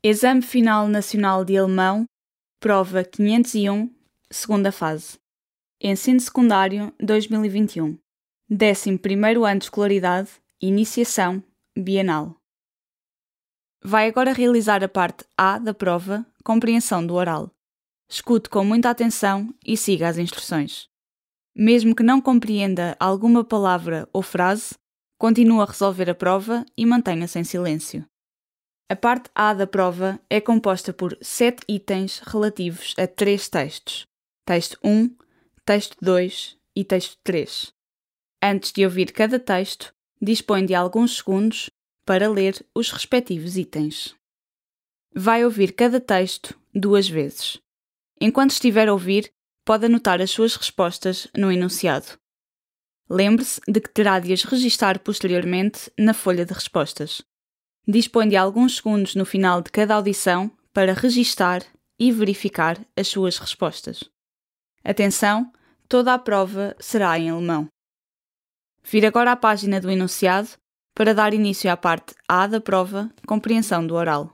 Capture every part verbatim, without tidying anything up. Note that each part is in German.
Exame Final Nacional de Alemão, prova quinhentos e um, segunda fase. Ensino Secundário dois mil e vinte e um. décimo primeiro ano de escolaridade, iniciação, bienal. Vai agora realizar a parte A da prova, compreensão do oral. Escute com muita atenção e siga as instruções. Mesmo que não compreenda alguma palavra ou frase, continue a resolver a prova e mantenha-se em silêncio. A parte A da prova é composta por sete itens relativos a três textos: texto um, texto dois e texto três. Antes de ouvir cada texto, dispõe de alguns segundos para ler os respectivos itens. Vai ouvir cada texto duas vezes. Enquanto estiver a ouvir, pode anotar as suas respostas no enunciado. Lembre-se de que terá de as registar posteriormente na folha de respostas. Dispõe de alguns segundos no final de cada audição para registar e verificar as suas respostas. Atenção, toda a prova será em alemão. Vire agora à página do enunciado para dar início à parte A da prova, compreensão do oral.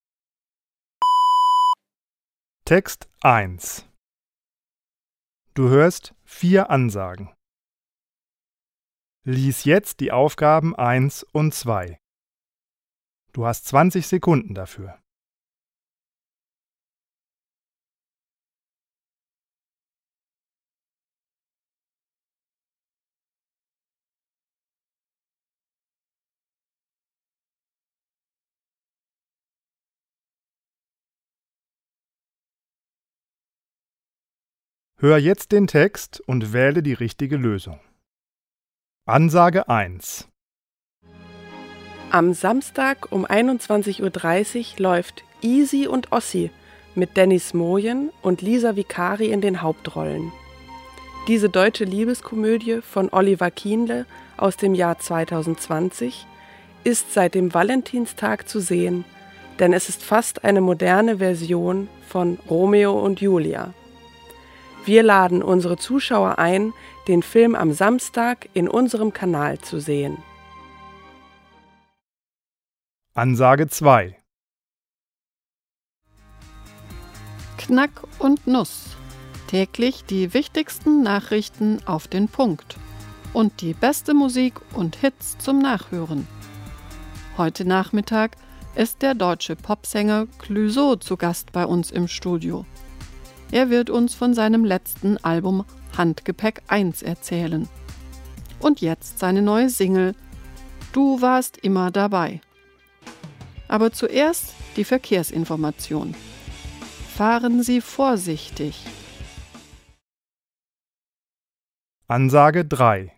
Text eins. Du hörst vier Ansagen. Lies jetzt die Aufgaben eins und zwei. Du hast zwanzig Sekunden dafür. Hör jetzt den Text und wähle die richtige Lösung. Ansage eins. Am Samstag um einundzwanzig Uhr dreißig läuft Isi und Ossi mit Dennis Mojen und Lisa Vicari in den Hauptrollen. Diese deutsche Liebeskomödie von Oliver Kienle aus dem Jahr zweitausendzwanzig ist seit dem Valentinstag zu sehen, denn es ist fast eine moderne Version von Romeo und Julia. Wir laden unsere Zuschauer ein, den Film am Samstag in unserem Kanal zu sehen. Ansage zwei. Knack und Nuss. Täglich die wichtigsten Nachrichten auf den Punkt. Und die beste Musik und Hits zum Nachhören. Heute Nachmittag ist der deutsche Popsänger Clouseau zu Gast bei uns im Studio. Er wird uns von seinem letzten Album Handgepäck eins erzählen. Und jetzt seine neue Single Du warst immer dabei. Aber zuerst die Verkehrsinformation. Fahren Sie vorsichtig. Ansage drei.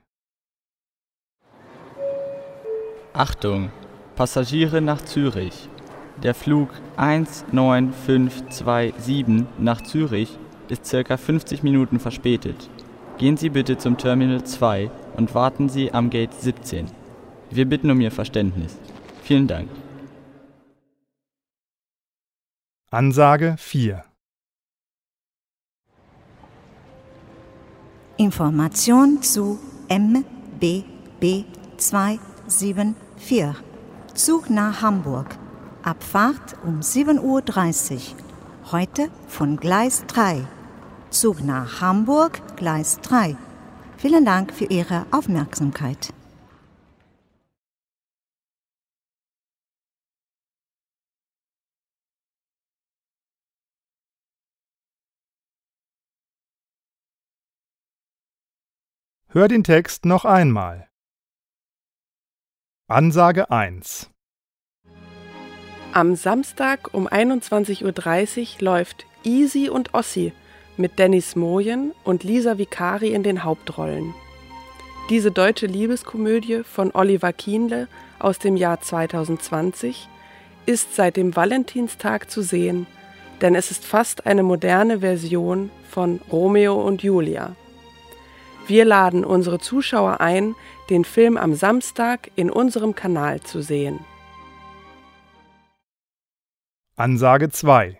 Achtung, Passagiere nach Zürich. Der Flug eins neun fünf zwei sieben nach Zürich ist ca. fünfzig Minuten verspätet. Gehen Sie bitte zum Terminal zwei und warten Sie am Gate siebzehn. Wir bitten um Ihr Verständnis. Vielen Dank. Ansage vier. Information zu M B B zwei sieben vier. Zug nach Hamburg. Abfahrt um sieben Uhr dreißig. Heute von Gleis drei. Zug nach Hamburg, Gleis drei. Vielen Dank für Ihre Aufmerksamkeit. Hör den Text noch einmal. Ansage eins. Am Samstag um einundzwanzig Uhr dreißig läuft Isi und Ossi mit Dennis Mojen und Lisa Vicari in den Hauptrollen. Diese deutsche Liebeskomödie von Oliver Kienle aus dem Jahr zweitausendzwanzig ist seit dem Valentinstag zu sehen, denn es ist fast eine moderne Version von Romeo und Julia. Wir laden unsere Zuschauer ein, den Film am Samstag in unserem Kanal zu sehen. Ansage zwei.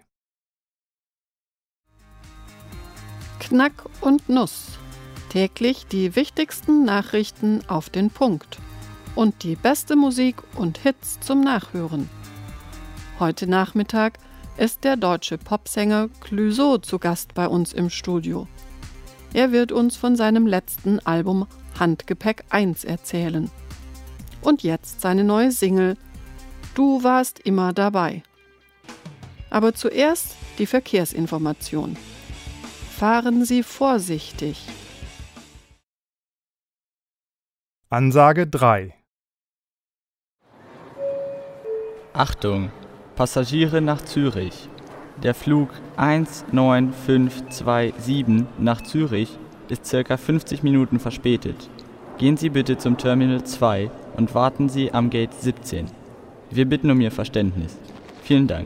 Knack und Nuss. Täglich die wichtigsten Nachrichten auf den Punkt. Und die beste Musik und Hits zum Nachhören. Heute Nachmittag ist der deutsche Popsänger Clouseau zu Gast bei uns im Studio. Er wird uns von seinem letzten Album Handgepäck eins erzählen. Und jetzt seine neue Single Du warst immer dabei. Aber zuerst die Verkehrsinformation. Fahren Sie vorsichtig. Ansage drei. Achtung, Passagiere nach Zürich. Der Flug eins neun fünf zwei sieben nach Zürich ist circa fünfzig Minuten verspätet. Gehen Sie bitte zum Terminal zwei und warten Sie am Gate siebzehn. Wir bitten um Ihr Verständnis. Vielen Dank.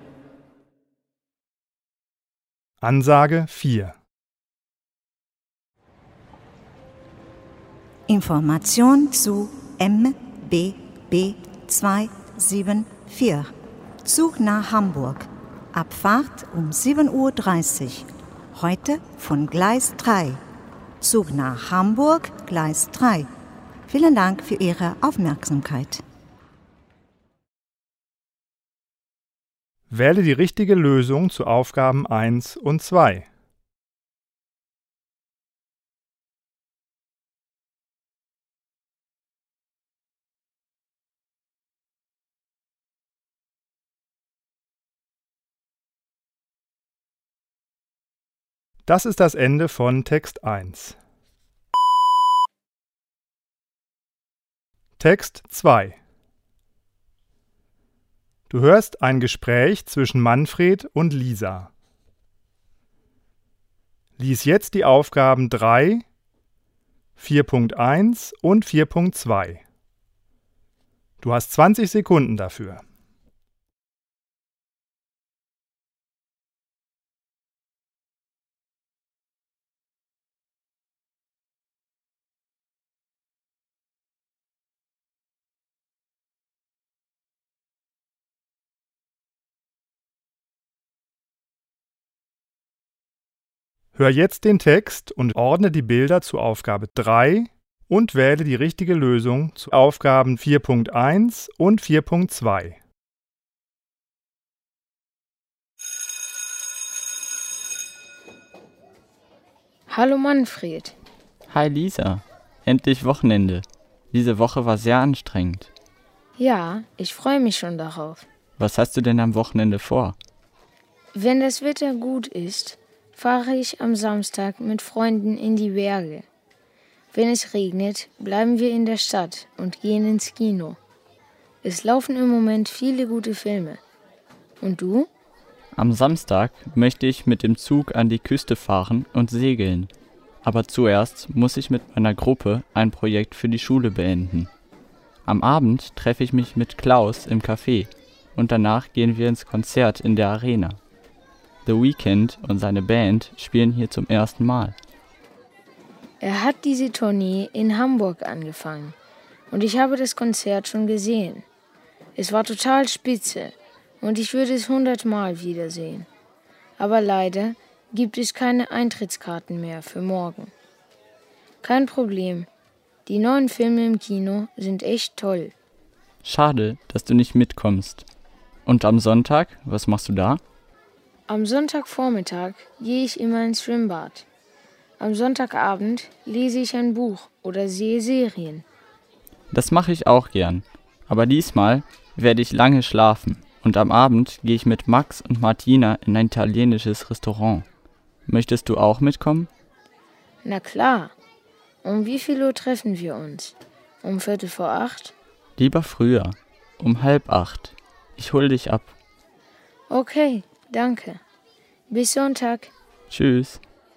Ansage vier. Information zu M B B zwei sieben vier. Zug nach Hamburg. Abfahrt um sieben Uhr dreißig. Heute von Gleis drei. Zug nach Hamburg, Gleis drei. Vielen Dank für Ihre Aufmerksamkeit. Wähle die richtige Lösung zu Aufgaben eins und zwei. Das ist das Ende von Text eins. Text zwei. Du hörst ein Gespräch zwischen Manfred und Lisa. Lies jetzt die Aufgaben drei, vier Punkt eins und vier Punkt zwei. Du hast zwanzig Sekunden dafür. Hör jetzt den Text und ordne die Bilder zu Aufgabe drei und wähle die richtige Lösung zu Aufgaben vier Punkt eins und vier Punkt zwei. Hallo Manfred. Hi Lisa, endlich Wochenende. Diese Woche war sehr anstrengend. Ja, ich freue mich schon darauf. Was hast du denn am Wochenende vor? Wenn das Wetter gut ist, fahre ich am Samstag mit Freunden in die Berge. Wenn es regnet, bleiben wir in der Stadt und gehen ins Kino. Es laufen im Moment viele gute Filme. Und du? Am Samstag möchte ich mit dem Zug an die Küste fahren und segeln. Aber zuerst muss ich mit meiner Gruppe ein Projekt für die Schule beenden. Am Abend treffe ich mich mit Klaus im Café und danach gehen wir ins Konzert in der Arena. The Weeknd und seine Band spielen hier zum ersten Mal. Er hat diese Tournee in Hamburg angefangen und ich habe das Konzert schon gesehen. Es war total spitze und ich würde es hundertmal wiedersehen. Aber leider gibt es keine Eintrittskarten mehr für morgen. Kein Problem, die neuen Filme im Kino sind echt toll. Schade, dass du nicht mitkommst. Und am Sonntag, was machst du da? Am Sonntagvormittag gehe ich immer ins Schwimmbad. Am Sonntagabend lese ich ein Buch oder sehe Serien. Das mache ich auch gern. Aber diesmal werde ich lange schlafen und am Abend gehe ich mit Max und Martina in ein italienisches Restaurant. Möchtest du auch mitkommen? Na klar. Um wie viel Uhr treffen wir uns? Um Viertel vor acht? Lieber früher. Um halb acht. Ich hol dich ab. Okay. Danke. Bis Sonntag. Tschüss.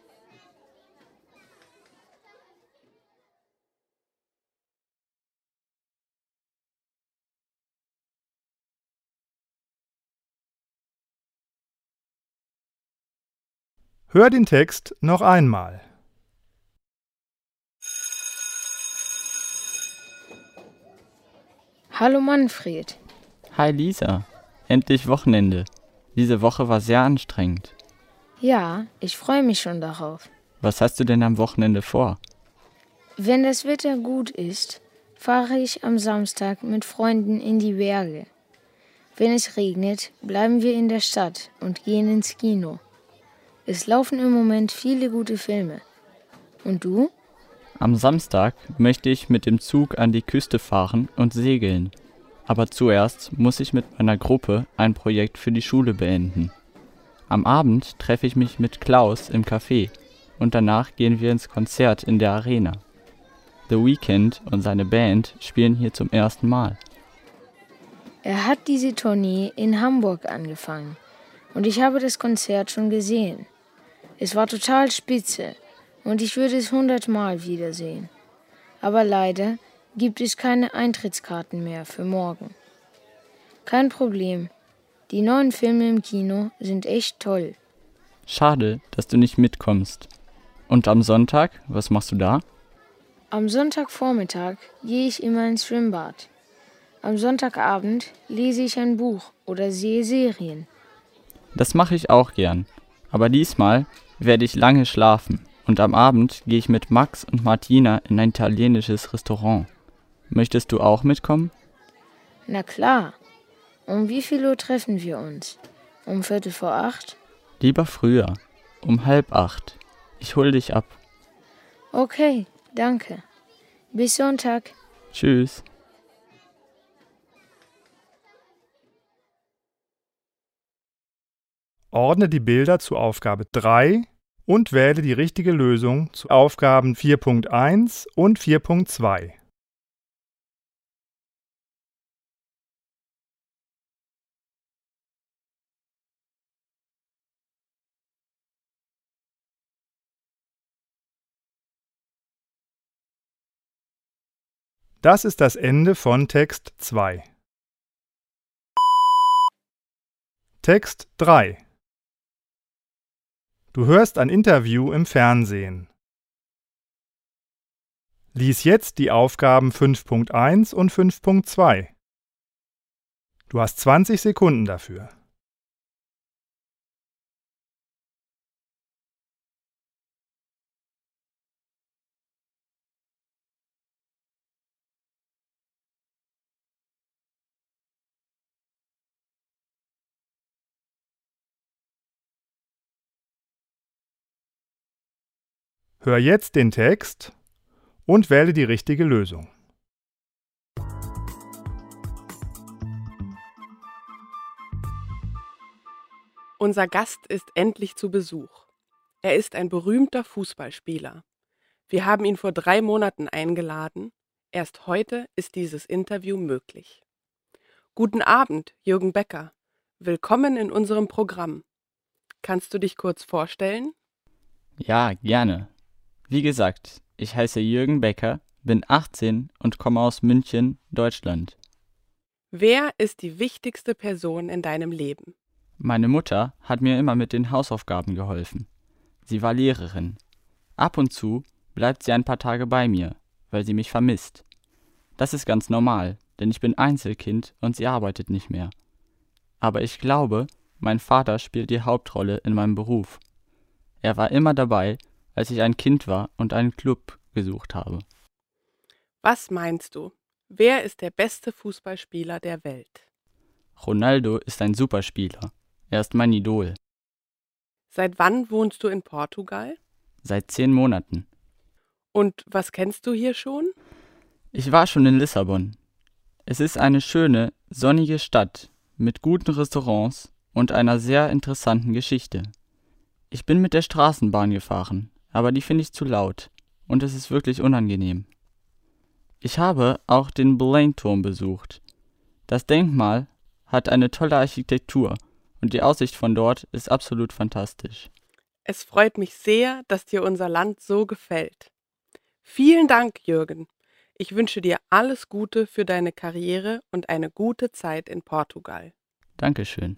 Hör den Text noch einmal. Hallo Manfred. Hi Lisa, endlich Wochenende. Diese Woche war sehr anstrengend. Ja, ich freue mich schon darauf. Was hast du denn am Wochenende vor? Wenn das Wetter gut ist, fahre ich am Samstag mit Freunden in die Berge. Wenn es regnet, bleiben wir in der Stadt und gehen ins Kino. Es laufen im Moment viele gute Filme. Und du? Am Samstag möchte ich mit dem Zug an die Küste fahren und segeln. Aber zuerst muss ich mit meiner Gruppe ein Projekt für die Schule beenden. Am Abend treffe ich mich mit Klaus im Café und danach gehen wir ins Konzert in der Arena. The Weeknd und seine Band spielen hier zum ersten Mal. Er hat diese Tournee in Hamburg angefangen und ich habe das Konzert schon gesehen. Es war total spitze und ich würde es hundertmal wiedersehen. Aber leider gibt es keine Eintrittskarten mehr für morgen. Kein Problem, die neuen Filme im Kino sind echt toll. Schade, dass du nicht mitkommst. Und am Sonntag, was machst du da? Am Sonntagvormittag gehe ich immer ins Schwimmbad. Am Sonntagabend lese ich ein Buch oder sehe Serien. Das mache ich auch gern. Aber diesmal werde ich lange schlafen und am Abend gehe ich mit Max und Martina in ein italienisches Restaurant. Möchtest du auch mitkommen? Na klar. Um wie viel Uhr treffen wir uns? Um Viertel vor acht? Lieber früher. Um halb acht. Ich hol dich ab. Okay, danke. Bis Sonntag. Tschüss. Ordne die Bilder zu Aufgabe drei und wähle die richtige Lösung zu Aufgaben vier Punkt eins und vier Punkt zwei. Das ist das Ende von Text zwei. Text drei. Du hörst ein Interview im Fernsehen. Lies jetzt die Aufgaben fünf Punkt eins und fünf Punkt zwei. Du hast zwanzig Sekunden dafür. Hör jetzt den Text und wähle die richtige Lösung. Unser Gast ist endlich zu Besuch. Er ist ein berühmter Fußballspieler. Wir haben ihn vor drei Monaten eingeladen. Erst heute ist dieses Interview möglich. Guten Abend, Jürgen Becker. Willkommen in unserem Programm. Kannst du dich kurz vorstellen? Ja, gerne. Wie gesagt, ich heiße Jürgen Becker, bin achtzehn und komme aus München, Deutschland. Wer ist die wichtigste Person in deinem Leben? Meine Mutter hat mir immer mit den Hausaufgaben geholfen. Sie war Lehrerin. Ab und zu bleibt sie ein paar Tage bei mir, weil sie mich vermisst. Das ist ganz normal, denn ich bin Einzelkind und sie arbeitet nicht mehr. Aber ich glaube, mein Vater spielt die Hauptrolle in meinem Beruf. Er war immer dabei, als ich ein Kind war und einen Club gesucht habe. Was meinst du? Wer ist der beste Fußballspieler der Welt? Ronaldo ist ein Superspieler. Er ist mein Idol. Seit wann wohnst du in Portugal? Seit zehn Monaten. Und was kennst du hier schon? Ich war schon in Lissabon. Es ist eine schöne, sonnige Stadt mit guten Restaurants und einer sehr interessanten Geschichte. Ich bin mit der Straßenbahn gefahren, aber die finde ich zu laut und es ist wirklich unangenehm. Ich habe auch den Belém-Turm besucht. Das Denkmal hat eine tolle Architektur und die Aussicht von dort ist absolut fantastisch. Es freut mich sehr, dass dir unser Land so gefällt. Vielen Dank, Jürgen. Ich wünsche dir alles Gute für deine Karriere und eine gute Zeit in Portugal. Dankeschön.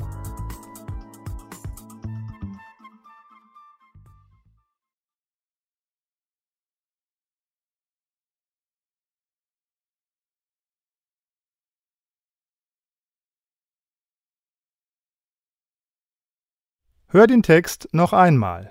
Hör den Text noch einmal.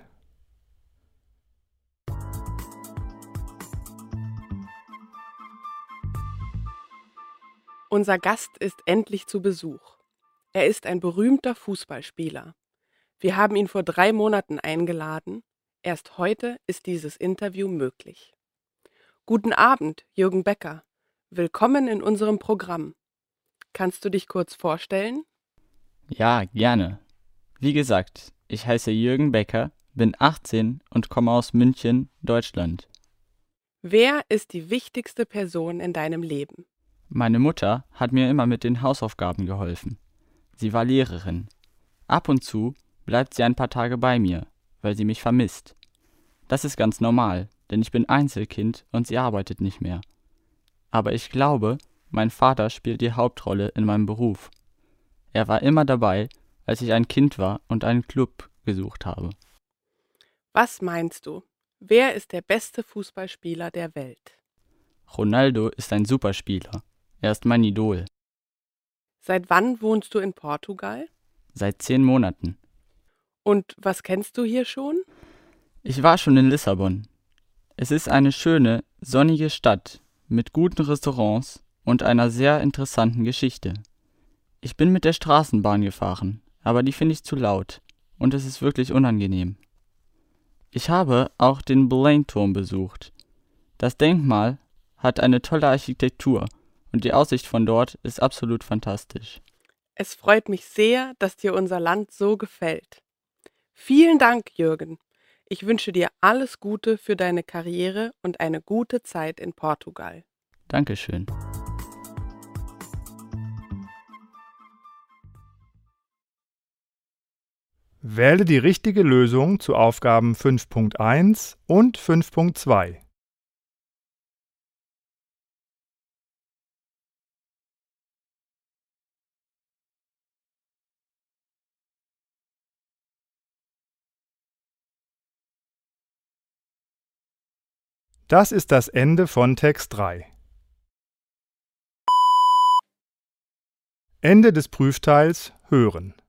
Unser Gast ist endlich zu Besuch. Er ist ein berühmter Fußballspieler. Wir haben ihn vor drei Monaten eingeladen. Erst heute ist dieses Interview möglich. Guten Abend, Jürgen Becker. Willkommen in unserem Programm. Kannst du dich kurz vorstellen? Ja, gerne. Wie gesagt, ich heiße Jürgen Becker, bin achtzehn und komme aus München, Deutschland. Wer ist die wichtigste Person in deinem Leben? Meine Mutter hat mir immer mit den Hausaufgaben geholfen. Sie war Lehrerin. Ab und zu bleibt sie ein paar Tage bei mir, weil sie mich vermisst. Das ist ganz normal, denn ich bin Einzelkind und sie arbeitet nicht mehr. Aber ich glaube, mein Vater spielt die Hauptrolle in meinem Beruf. Er war immer dabei, als ich ein Kind war und einen Club gesucht habe. Was meinst du? Wer ist der beste Fußballspieler der Welt? Ronaldo ist ein Superspieler. Er ist mein Idol. Seit wann wohnst du in Portugal? Seit zehn Monaten. Und was kennst du hier schon? Ich war schon in Lissabon. Es ist eine schöne, sonnige Stadt mit guten Restaurants und einer sehr interessanten Geschichte. Ich bin mit der Straßenbahn gefahren, aber die finde ich zu laut und es ist wirklich unangenehm. Ich habe auch den Belém-Turm besucht. Das Denkmal hat eine tolle Architektur und die Aussicht von dort ist absolut fantastisch. Es freut mich sehr, dass dir unser Land so gefällt. Vielen Dank, Jürgen. Ich wünsche dir alles Gute für deine Karriere und eine gute Zeit in Portugal. Dankeschön. Wähle die richtige Lösung zu Aufgaben fünf Punkt eins und fünf Punkt zwei. Das ist das Ende von Text drei. Ende des Prüfteils hören.